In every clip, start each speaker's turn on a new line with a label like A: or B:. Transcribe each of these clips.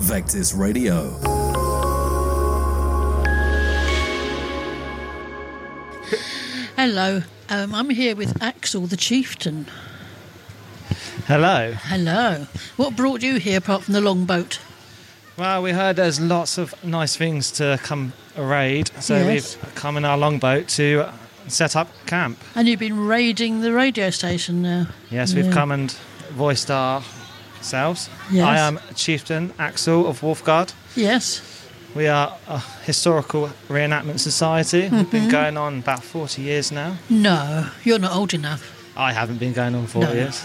A: Vectis Radio.
B: Hello, I'm here with Axel the Chieftain.
C: Hello.
B: Hello. What brought you here apart from the longboat?
C: Well, we heard there's lots of nice things to come raid, so
B: Yes.
C: we've come in our longboat to set up camp.
B: And you've been raiding the radio station now.
C: Yes, we've come and voiced ourselves.
B: Yes.
C: I am Chieftain Axel of Wolfguard.
B: Yes.
C: We are a historical reenactment society. We've been going on about 40 years now.
B: No, you're not old enough.
C: I haven't been going on 40
B: No.
C: years.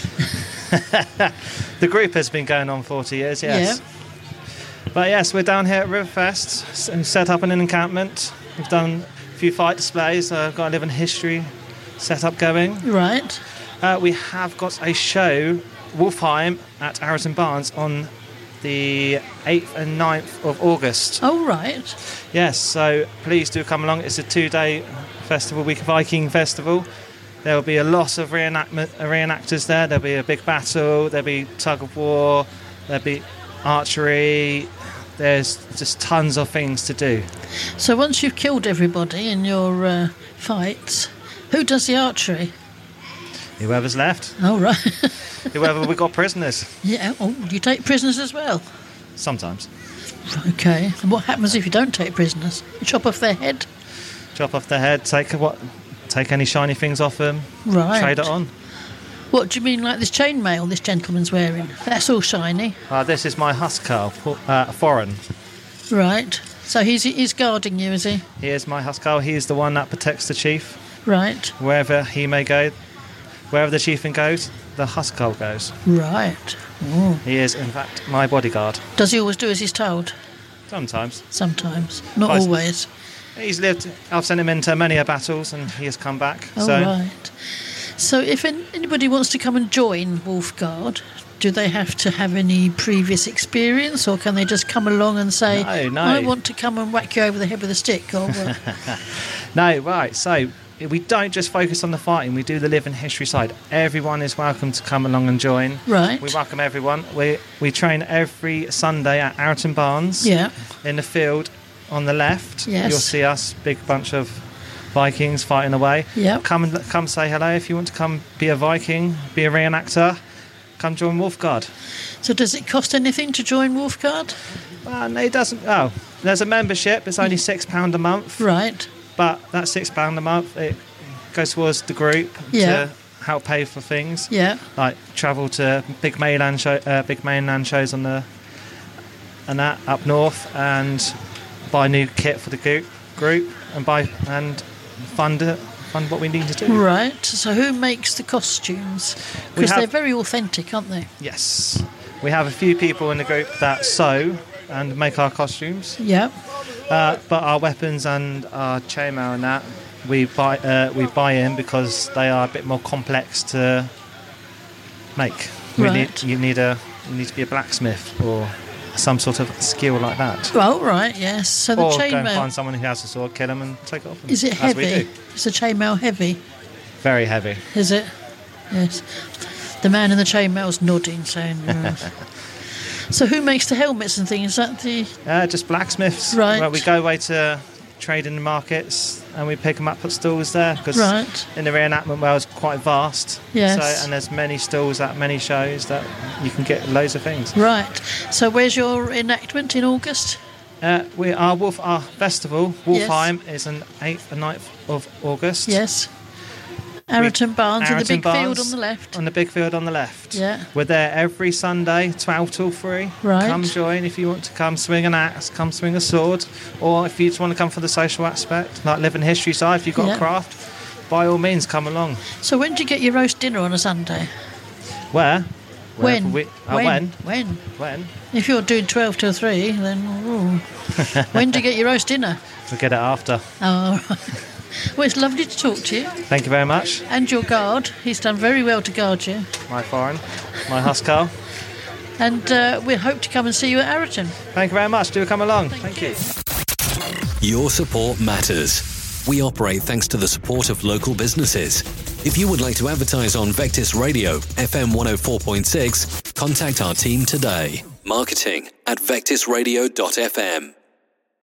C: The group has been going on 40 years, yes. But yes, we're down here at Riverfest and set up an encampment. We've done a few fight displays. I've got a living history set up going.
B: Right.
C: We have got a show, Wolfheim, at Arrington Barnes on the 8th and 9th of August.
B: Oh, right.
C: Yes, so please do come along. It's a 2-day festival, Week of Viking festival. There will be a lot of reenactors there. There'll be a big battle, there'll be tug of war, there'll be archery. There's just tons of things to do.
B: So once you've killed everybody in your fights, who does the archery?
C: Whoever's left,
B: Oh, right.
C: whoever we got prisoners.
B: Yeah. Oh, do you take prisoners as well?
C: Sometimes.
B: Okay. And what happens if you don't take prisoners? You chop off their head?
C: Chop off their head, take any shiny things off them,
B: Right.
C: trade it on.
B: What do you mean, like this chainmail this gentleman's wearing? That's all shiny.
C: This is my Huskarl, foreign.
B: Right. So he's guarding you, is he?
C: He is my Huskarl. He is the one that protects the chief.
B: Right.
C: Wherever he may go, wherever the chieftain goes, the Huskarl goes.
B: Right. Oh.
C: He is, in fact, my bodyguard.
B: Does he always do as he's told?
C: Sometimes.
B: Sometimes. Not
C: Twice.
B: always.
C: He's lived, I've sent him into many a battles and he has come back.
B: Oh,
C: so
B: right. So if anybody wants to come and join Wolfguard, do they have to have any previous experience, or can they just come along and say,
C: No.
B: I want to come and whack you over the head with a stick? Or what?
C: No, right. So we don't just focus on the fighting, we do the living history side. Everyone is welcome to come along and join.
B: Right.
C: We welcome everyone. We train every Sunday at Arrington Barnes.
B: Yeah.
C: In the field on the left.
B: Yes.
C: You'll see us, big bunch of Vikings fighting away.
B: Yep.
C: Come say hello if you want to come be a Viking, be a reenactor. Come join Wolfguard.
B: So does it cost anything to join Wolfguard?
C: No, it doesn't. Oh, there's a membership. It's only £6 a month.
B: Right.
C: But that £6 a month, it goes towards the group
B: Yeah.
C: to help pay for things.
B: Yeah.
C: Like travel to big mainland shows on that up north, and buy new kit for the group and fund what we need to do.
B: Right. So who makes the costumes? Because they're very authentic, aren't they?
C: Yes. We have a few people in the group that sew and make our costumes.
B: Yeah.
C: But our weapons and our chainmail and that we buy in because they are a bit more complex to make.
B: Right.
C: You need to be a blacksmith or some sort of skill like that.
B: Oh, right, yes. So the
C: Or go and
B: chainmail,
C: find someone who has a sword, kill them and take it off them.
B: is it
C: as we
B: heavy?
C: do.
B: Is the chainmail heavy?
C: Very heavy.
B: Is it? Yes. The man in the chainmail's nodding, saying... So who makes the helmets and things? Is that the...
C: Just blacksmiths.
B: Right.
C: Well, we go away to trade in the markets and we pick them up at stalls there because
B: Right.
C: in the reenactment world it's quite vast.
B: Yes.
C: So, and there's many stalls at many shows that you can get loads of things.
B: Right. So where's your enactment in August?
C: Our festival, Wolfheim, is on 8th and 9th of August.
B: Yes. Arrington Barnes in the
C: Arrington
B: big
C: Barnes
B: field on the left.
C: On the big field on the left.
B: Yeah.
C: We're there every Sunday, 12 till 3.
B: Right.
C: Come join if you want to come swing an axe, come swing a sword, or if you just want to come for the social aspect, like living history side, if you've got
B: Yeah.
C: a craft, by all means come along.
B: So when do you get your roast dinner on a Sunday?
C: Where?
B: When?
C: When?
B: If you're doing 12 till 3, then... ooh. When do you get your roast dinner?
C: We'll get it after.
B: Oh, right. Well, it's lovely to talk to you.
C: Thank you very much.
B: And your guard. He's done very well to guard you.
C: My foreign, my Huskarl.
B: And we hope to come and see you at Arrington.
C: Thank you very much. Do come along. Thank you.
A: Your support matters. We operate thanks to the support of local businesses. If you would like to advertise on Vectis Radio, FM 104.6, contact our team today. marketing@vectisradio.fm.